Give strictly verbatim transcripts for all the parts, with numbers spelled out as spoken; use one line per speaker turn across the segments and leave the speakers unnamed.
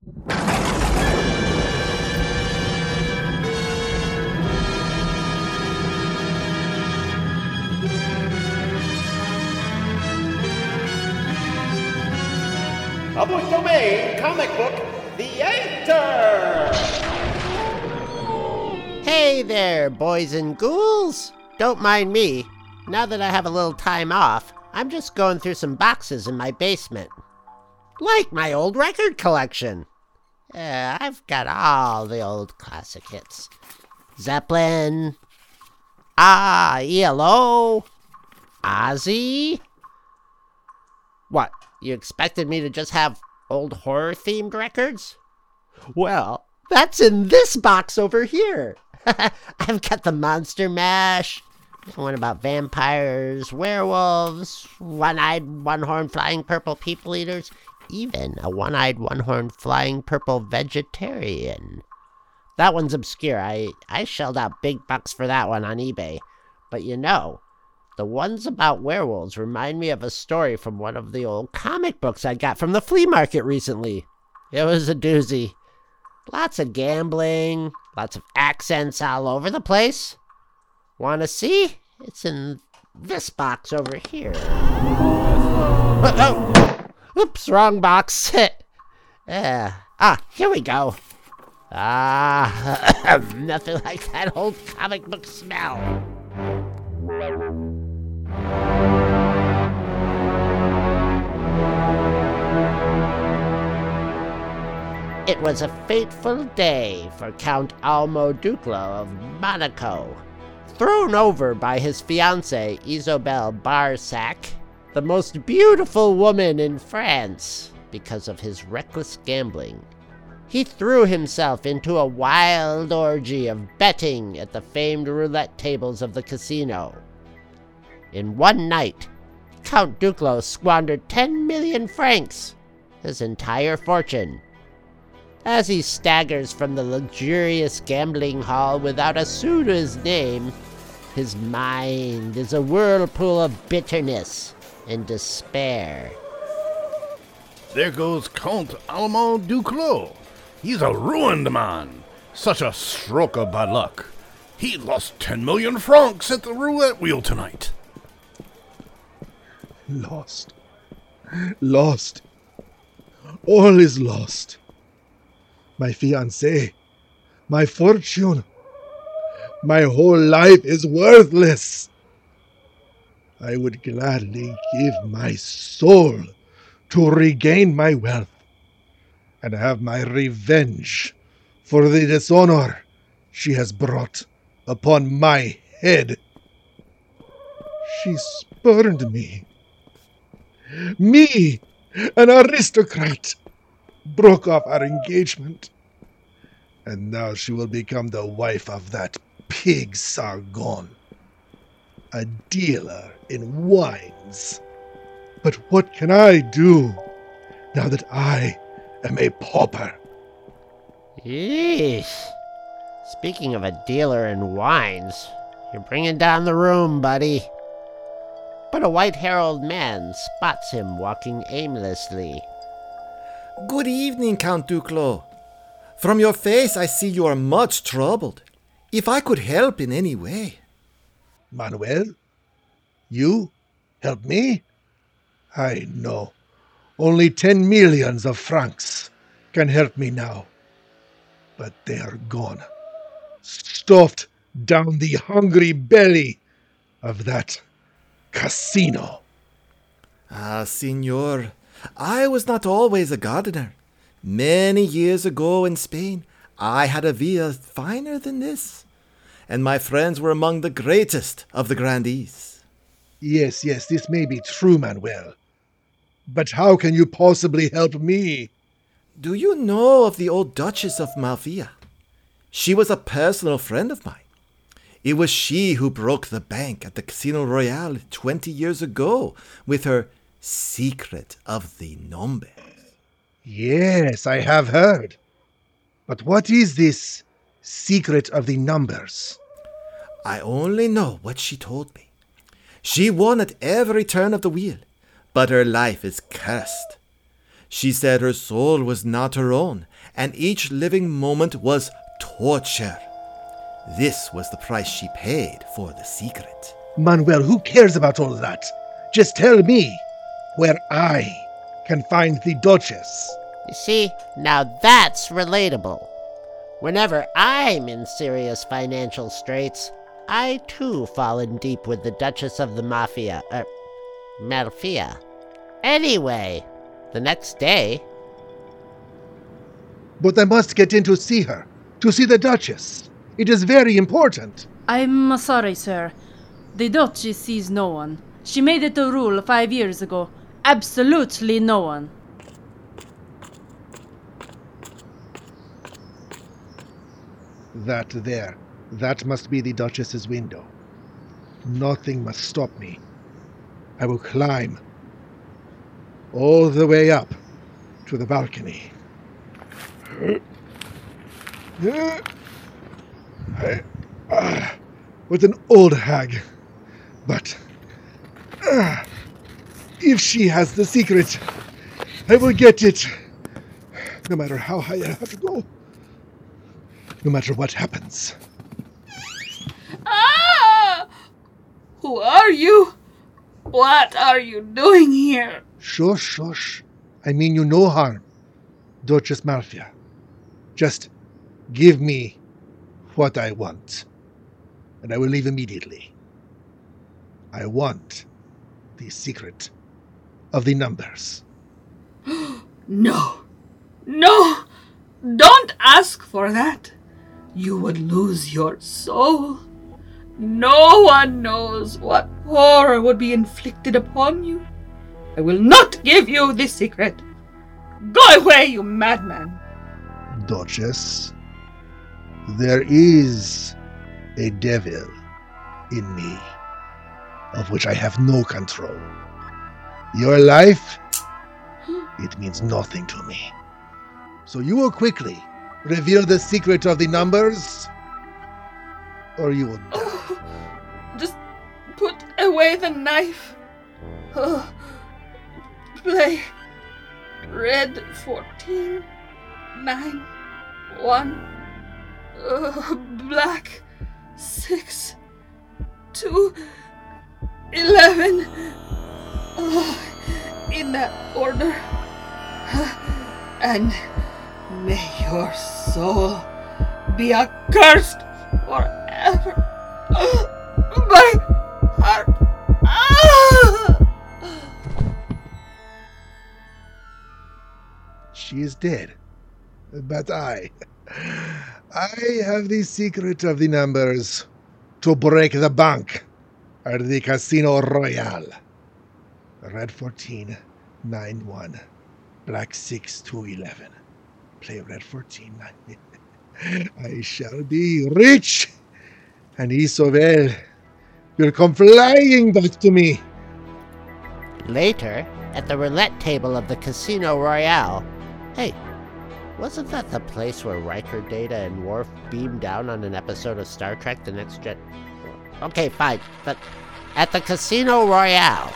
Public Domain Comic Book Theater!
Hey there, boys and ghouls! Don't mind me. Now that I have a little time off, I'm just going through some boxes in my basement. Like my old record collection. Yeah, I've got all the old classic hits. Zeppelin. Ah, E L O. Ozzy. What, you expected me to just have old horror-themed records? Well, that's in this box over here. I've got the Monster Mash, one about vampires, werewolves, one-eyed, one-horned flying purple people eaters, even a one-eyed, one-horned flying purple vegetarian. That one's obscure. I, I shelled out big bucks for that one on eBay. But you know, the ones about werewolves remind me of a story from one of the old comic books I got from the flea market recently. It was a doozy. Lots of gambling, lots of accents all over the place. Wanna see? It's in this box over here. Oh, oh. Oops, wrong box. Yeah. Ah, here we go. Ah, nothing like that old comic book smell. It was a fateful day for Count Almo Duclos of Monaco. Thrown over by his fiancée, Isobel Barsac, the most beautiful woman in France, because of his reckless gambling. He threw himself into a wild orgy of betting at the famed roulette tables of the casino. In one night, Count Duclos squandered ten million francs, his entire fortune. As he staggers from the luxurious gambling hall without a sou to his name, his mind is a whirlpool of bitterness and despair.
There goes Count Almo Duclos. He's a ruined man. Such a stroke of bad luck. He lost ten million francs at the roulette wheel tonight.
Lost. Lost. All is lost. My fiancée. My fortune. My whole life is worthless. I would gladly give my soul to regain my wealth and have my revenge for the dishonor she has brought upon my head. She spurned me. Me, an aristocrat, broke off our engagement. And now she will become the wife of that pig Sargon, a dealer in wines. But what can I do now that I am a pauper?
Yeesh. Speaking of a dealer in wines, you're bringing down the room, buddy. But a white-haired man spots him walking aimlessly.
Good evening, Count Duclos. From your face, I see you are much troubled. If I could help in any way.
Manuel? You? Help me? I know. Only ten millions of francs can help me now. But they are gone. Stuffed down the hungry belly of that casino.
Ah, Signor, I was not always a gardener. Many years ago in Spain, I had a villa finer than this, and my friends were among the greatest of the grandees.
Yes, yes, this may be true, Manuel. But how can you possibly help me?
Do you know of the old Duchess of Malvia? She was a personal friend of mine. It was she who broke the bank at the Casino Royale twenty years ago with her secret of the numbers.
Yes, I have heard. But what is this secret of the numbers?
I only know what she told me. She won at every turn of the wheel, but her life is cursed. She said her soul was not her own, and each living moment was torture. This was the price she paid for the secret.
Manuel, who cares about all that? Just tell me where I can find the Duchess.
You see, now that's relatable. Whenever I'm in serious financial straits, I too fall in deep with the Duchess of the Mafia, er, Malfia. Anyway, the next day...
But I must get in to see her, to see the Duchess. It is very important.
I'm sorry, sir. The Duchess sees no one. She made it a rule five years ago. Absolutely no one.
That there, that must be the Duchess's window. Nothing must stop me. I will climb all the way up to the balcony. I, uh, what an old hag. But uh, if she has the secret, I will get it. No matter how high I have to go. No matter what happens.
Ah! Who are you? What are you doing here?
Shush, shush. I mean you no harm, Duchess Malfia. Just give me what I want, and I will leave immediately. I want the secret of the numbers.
No. No! Don't ask for that. You would lose your soul. No one knows what horror would be inflicted upon you. I will not give you this secret. Go away, you madman.
Duchess, there is a devil in me, of which I have no control. Your life, it means nothing to me. So you will quickly reveal the secret of the numbers, or you will die.
Oh, just put away the knife. Oh, play red fourteen, nine, one, uh, black six, two, eleven. Oh, in that order. And may your soul be accursed forever. My heart. Ah!
She is dead. But I, I have the secret of the numbers to break the bank at the Casino Royale. Red fourteen, nine one, black six, two, eleven. Play red fourteen, nine. I shall be rich, and Isobel will come flying back to me.
Later, at the roulette table of the Casino Royale. Hey, wasn't that the place where Riker, Data, and Worf beamed down on an episode of Star Trek The Next Gen? Okay, fine, but at the Casino Royale.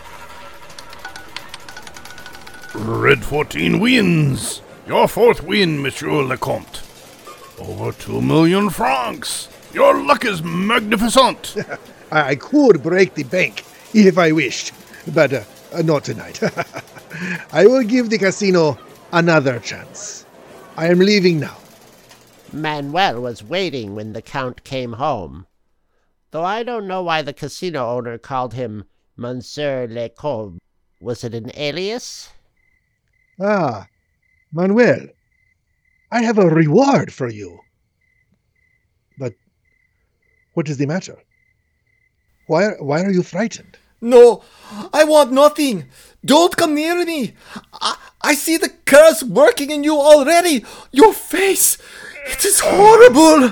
Red fourteen wins. Your fourth win, Monsieur Lecomte. Over two million francs. Your luck is magnificent.
I could break the bank if I wished, but uh, not tonight. I will give the casino another chance. I am leaving now.
Manuel was waiting when the Count came home. Though I don't know why the casino owner called him Monsieur Lecomte. Was it an alias?
Ah, Manuel, I have a reward for you. But what is the matter? Why, why are you frightened?
No, I want nothing. Don't come near me. I, I see the curse working in you already. Your face, it is horrible.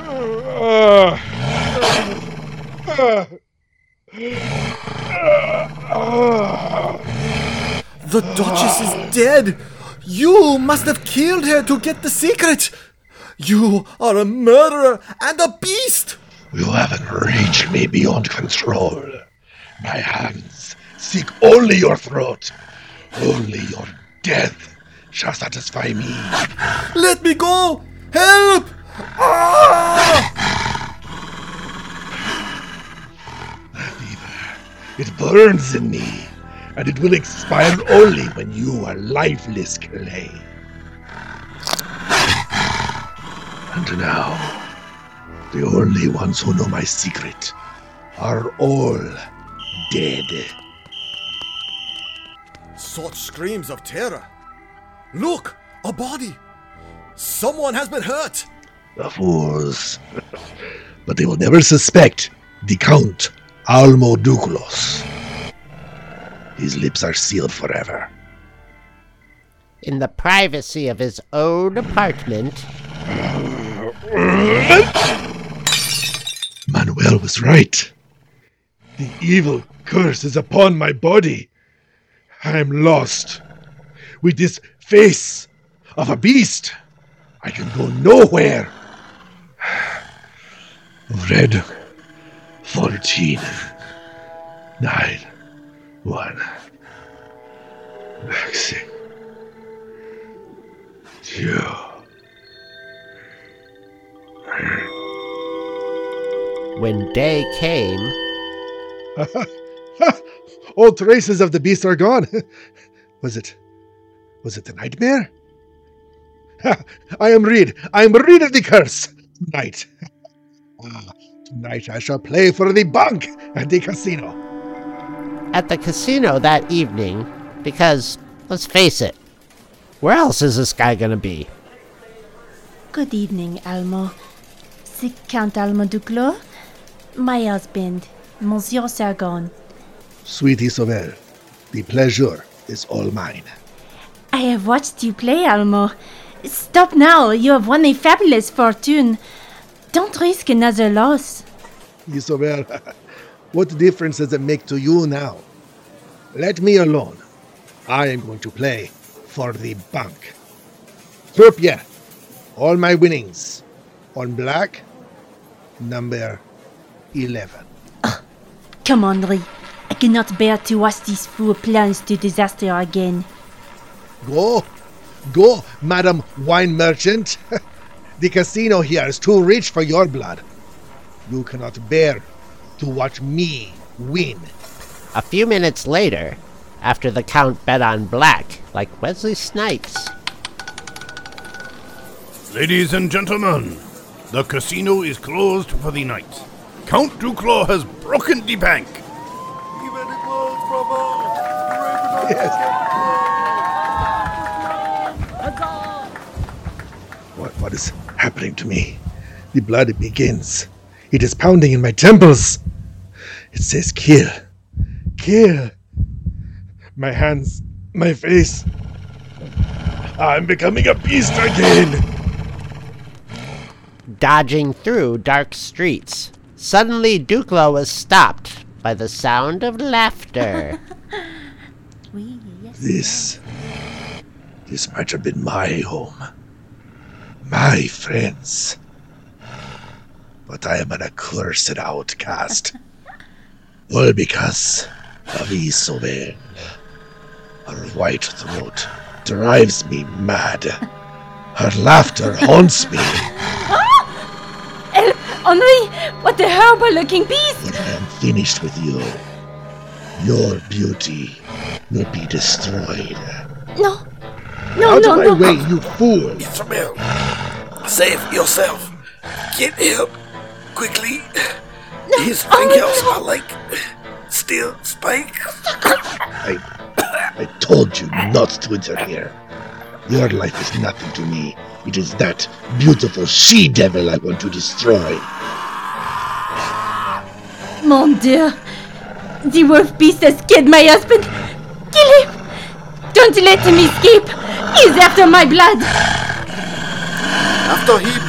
The Duchess is dead. You must have killed her to get the secret. You are a murderer and a beast.
You haven't reached me beyond control. My hands seek only your throat, only your death shall satisfy me.
Let me go! Help! Ah!
It burns in me, and it will expire only when you are lifeless clay. And now, the only ones who know my secret are all dead.
Such screams of terror. Look, a body. Someone has been hurt.
The fools. But they will never suspect the Count Almo Duclos. His lips are sealed forever.
In the privacy of his own apartment.
Manuel was right. The evil curse is upon my body. I am lost. With this face of a beast, I can go nowhere. Red fourteen nine one Vaccine two.
When day came,
all traces of the beast are gone. Was it was it a nightmare? I am rid. I am rid of the curse. Tonight. Ah, tonight I shall play for the bank at the casino.
At the casino that evening, because, let's face it, where else is this guy gonna be?
Good evening, Almo. C'est Count Almo Duclos? My husband, Monsieur Sargon.
Sweet Isobel, the pleasure is all mine.
I have watched you play, Almo. Stop now, you have won a fabulous fortune. Don't risk another loss.
Isobel, what difference does it make to you now? Let me alone. I am going to play for the bank. Turpia, all my winnings. On black, number eleven.
Uh, come on, Ri. I cannot bear to watch these fool plunge to disaster again.
Go, go, Madam Wine Merchant. The casino here is too rich for your blood. You cannot bear to watch me win.
A few minutes later, after the Count bet on black, like Wesley Snipes.
Ladies and gentlemen, the casino is closed for the night. Count Duclos has broken the bank.
Yes. What, what is happening to me? The blood begins. It is pounding in my temples. It says kill. Kill. My hands, my face. I'm becoming a beast again.
Dodging through dark streets, suddenly Duclos was stopped by the sound of laughter.
This, this might have been my home. My friends. But I am an accursed outcast. All because of Isobel. Her white throat drives me mad. Her laughter haunts me.
El Henri, what a horrible-looking beast!
When I am finished with you, your beauty will be destroyed.
No, no,
Out
no,
of my
no.
way, you fool!
Isabel, save yourself. Get help. Quickly. His fingernails are like steel spikes.
I, I told you not to interfere. Your life is nothing to me. It is that beautiful she-devil I want to destroy.
Mon Dieu! The wolf beast has killed my husband! Kill him! Don't let him escape! He's after my blood!
After him.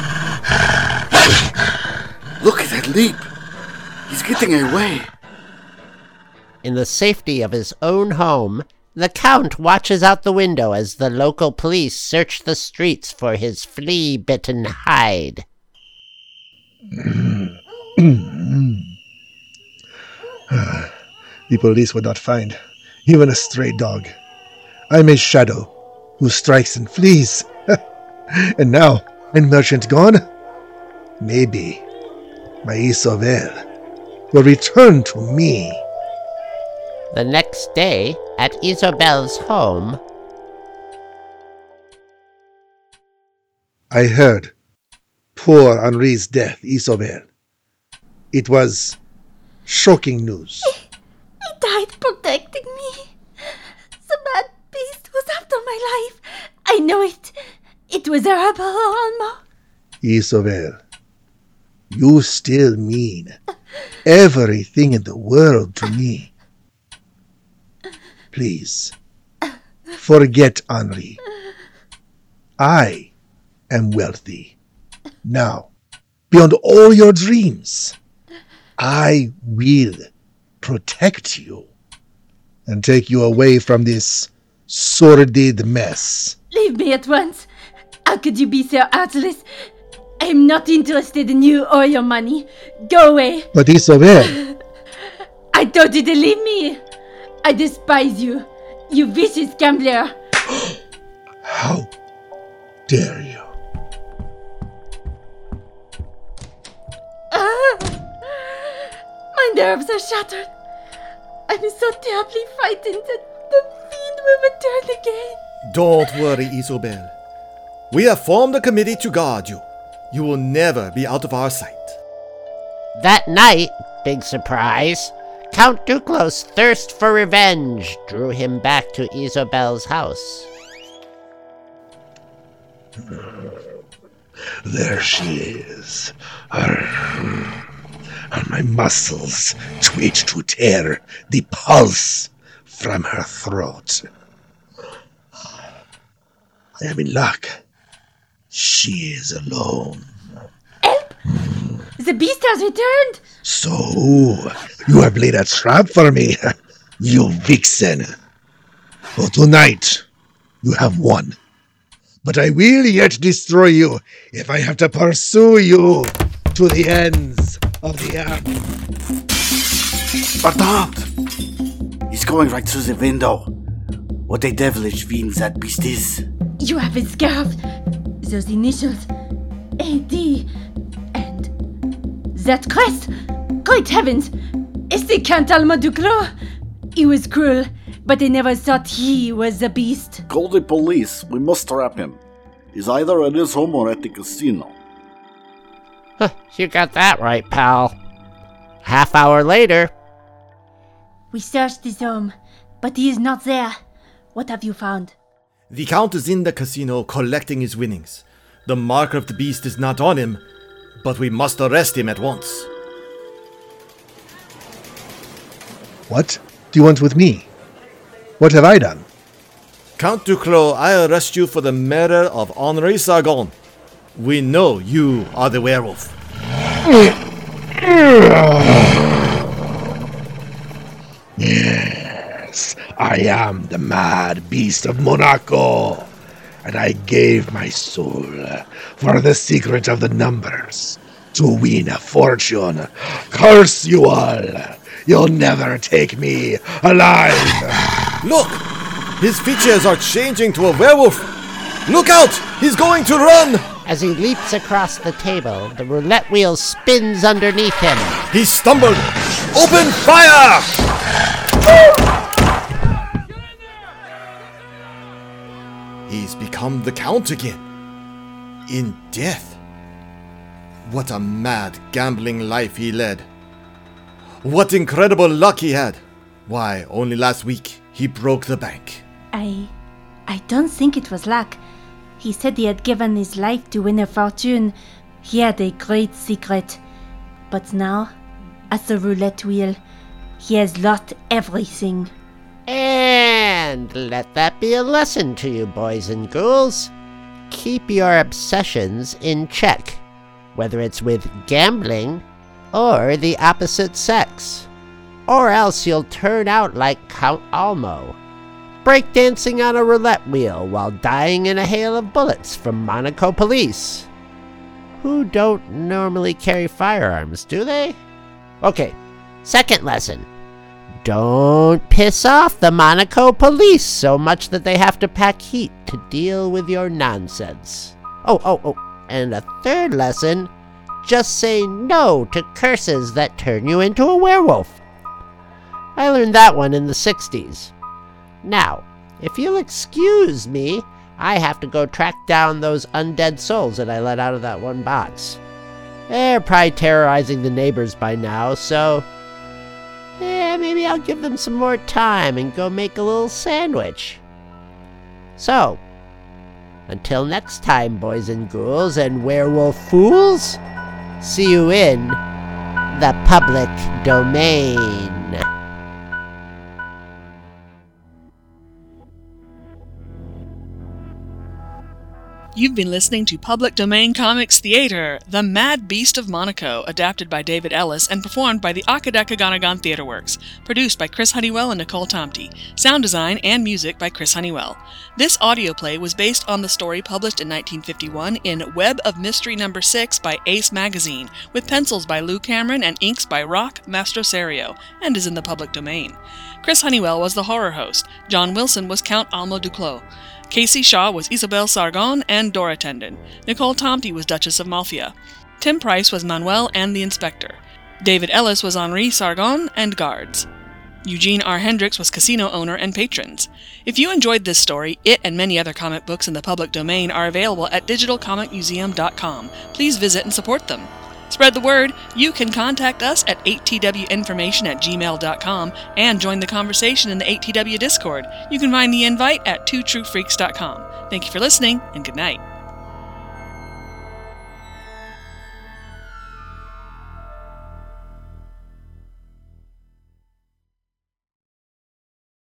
Look at that leap. He's getting away.
In the safety of his own home, the Count watches out the window as the local police search the streets for his flea-bitten hide.
The police would not find even a stray dog. I'm his shadow, who strikes and flees. And now, my merchant gone, maybe my Isobel will return to me.
The next day, at Isobel's home,
I heard poor Henri's death, Isobel. It was shocking news.
He died protecting me. The bad beast was after my life. I know it. It was horrible, Alma.
Isobel, you still mean everything in the world to me. Please, forget Henri. I am wealthy. Now, beyond all your dreams, I will protect you and take you away from this sordid mess.
Leave me at once. How could you be so heartless? I'm not interested in you or your money. Go away.
But Isobel,
I told you to leave me. I despise you. You vicious gambler.
how dare you?
Ah, my nerves are shattered. I'm so terribly frightened that the fiend will return again.
Don't worry, Isobel. We have formed a committee to guard you. You will never be out of our sight.
that night, big surprise, Count Duclos' thirst for revenge drew him back to Isobel's house.
There she is. Arr. And my muscles twitch to tear the pulse from her throat. I am in luck. She is alone.
Help! The beast has returned!
So, you have laid a trap for me, you vixen. For tonight, you have won. But I will yet destroy you if I have to pursue you to the ends of the earth.
Bernard! He's going right through the window. What a devilish fiend that beast is.
You have his scarf. Those initials. A D. And that crest. Great heavens! It's the Count Alma Duclos. He was cruel, but I never thought he was the beast.
Call the police. We must trap him. He's either at his home or at the casino.
Huh, you got that right, pal. Half hour later,
We searched his home, but he is not there. What have you found?
The Count is in the casino collecting his winnings. The mark of the beast is not on him, but we must arrest him at once.
What do you want with me? What have I done?
Count Duclos, I arrest you for the murder of Henri Sargon. We know you are the werewolf.
Yes, I am the mad beast of Monaco, and I gave my soul for the secret of the numbers to win a fortune. Curse you all! You'll never take me alive!
Look! His features are changing to a werewolf! Look out! He's going to run!
as he leaps across the table, the roulette wheel spins underneath him.
He stumbled! Open fire! He's become the Count again. In death. What a mad gambling life he led. What incredible luck he had. Why, only last week he broke the bank.
I... I don't think it was luck. He said he had given his life to win a fortune. He had a great secret. But now, at the roulette wheel, he has lost everything.
And let that be a lesson to you, boys and ghouls. Keep your obsessions in check, whether it's with gambling or the opposite sex. Or else you'll turn out like Count Almo, breakdancing on a roulette wheel while dying in a hail of bullets from Monaco police, who don't normally carry firearms, do they? Okay, second lesson. Don't piss off the Monaco police so much that they have to pack heat to deal with your nonsense. Oh, oh, oh, and a third lesson, just say no to curses that turn you into a werewolf. I learned that one in the sixties. Now, if you'll excuse me, I have to go track down those undead souls that I let out of that one box. They're probably terrorizing the neighbors by now, so yeah, maybe I'll give them some more time and go make a little sandwich. So, until next time, boys and ghouls and werewolf fools, see you in the public domain.
You've been listening to Public Domain Comics Theater, The Mad Beast of Monaco, adapted by David Ellis and performed by the Akadekaganagan Theater Works, produced by Chris Honeywell and Nicole Tomte, sound design and music by Chris Honeywell. This audio play was based on the story published in nineteen fifty-one in Web of Mystery number six by Ace Magazine, with pencils by Lou Cameron and inks by Rock Mastroserio, and is in the public domain. Chris Honeywell was the horror host. John Wilson was Count Alma Duclos. Casey Shaw was Isabel Sargon and Dora Tendon. Nicole Tomte was Duchess of Malfia. Tim Price was Manuel and the Inspector. David Ellis was Henri Sargon and Guards. Eugene R. Hendricks was casino owner and patrons. If you enjoyed this story, it and many other comic books in the public domain are available at digital comic museum dot com. Please visit and support them. Spread the word. You can contact us at eight t w information at gmail dot com and join the conversation in the eight T W Discord. You can find the invite at two true freaks dot com. Thank you for listening, and good night.